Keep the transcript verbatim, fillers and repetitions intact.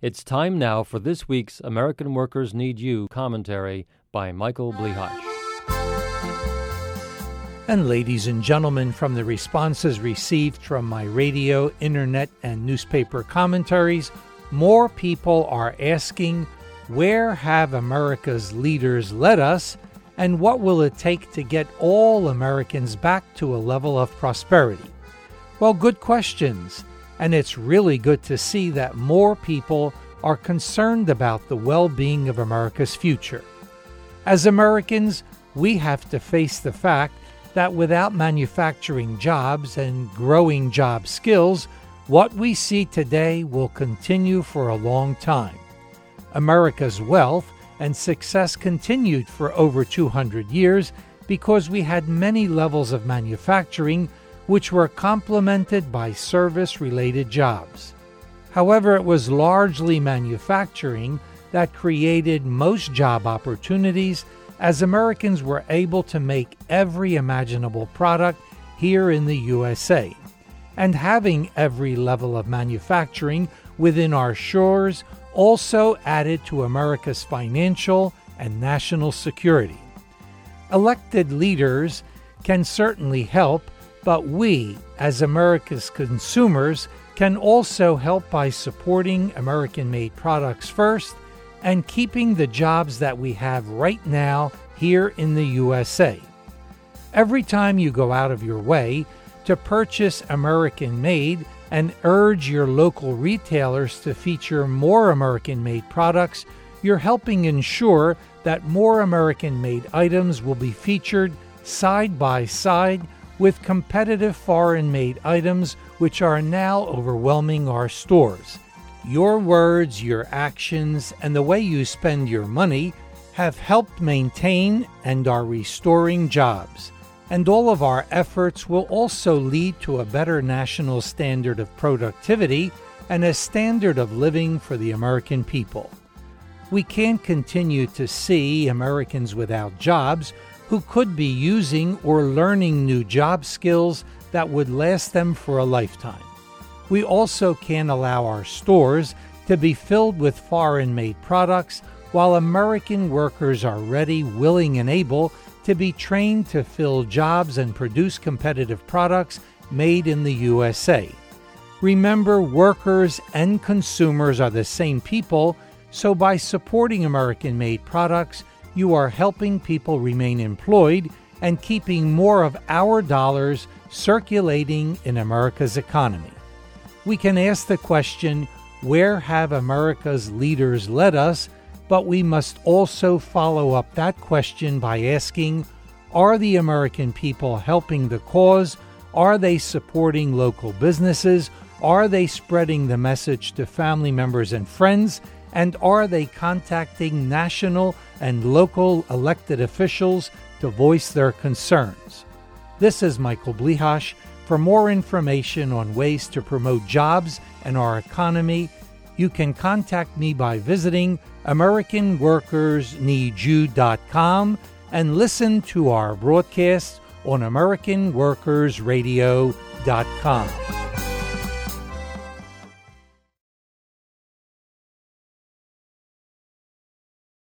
It's time now for this week's American Workers Need You commentary by Michael Blihash. And ladies and gentlemen, from the responses received from my radio, internet, and newspaper commentaries, more people are asking, where have America's leaders led us, and what will it take to get all Americans back to a level of prosperity? Well, good questions, and it's really good to see that more people are concerned about the well-being of America's future. As Americans, we have to face the fact that without manufacturing jobs and growing job skills, what we see today will continue for a long time. America's wealth and success continued for over two hundred years because we had many levels of manufacturing which were complemented by service-related jobs. However, it was largely manufacturing that created most job opportunities, as Americans were able to make every imaginable product here in the U S A. And having every level of manufacturing within our shores also added to America's financial and national security. Elected leaders can certainly help, but we, as America's consumers, can also help by supporting American-made products first and keeping the jobs that we have right now here in the U S A. Every time you go out of your way to purchase American-made and urge your local retailers to feature more American-made products, you're helping ensure that more American-made items will be featured side by side with competitive foreign-made items which are now overwhelming our stores. Your words, your actions, and the way you spend your money have helped maintain and are restoring jobs. And all of our efforts will also lead to a better national standard of productivity and a standard of living for the American people. We can't continue to see Americans without jobs who could be using or learning new job skills that would last them for a lifetime. We also can't allow our stores to be filled with foreign-made products while American workers are ready, willing, and able to be trained to fill jobs and produce competitive products made in the U S A. Remember, workers and consumers are the same people, so by supporting American-made products, you are helping people remain employed and keeping more of our dollars circulating in America's economy. We can ask the question, where have America's leaders led us? But we must also follow up that question by asking, are the American people helping the cause? Are they supporting local businesses? Are they spreading the message to family members and friends? And are they contacting national and local elected officials to voice their concerns? This is Michael Blihash. For more information on ways to promote jobs and our economy, you can contact me by visiting American Workers Need You dot com and listen to our broadcasts on American Workers Radio dot com.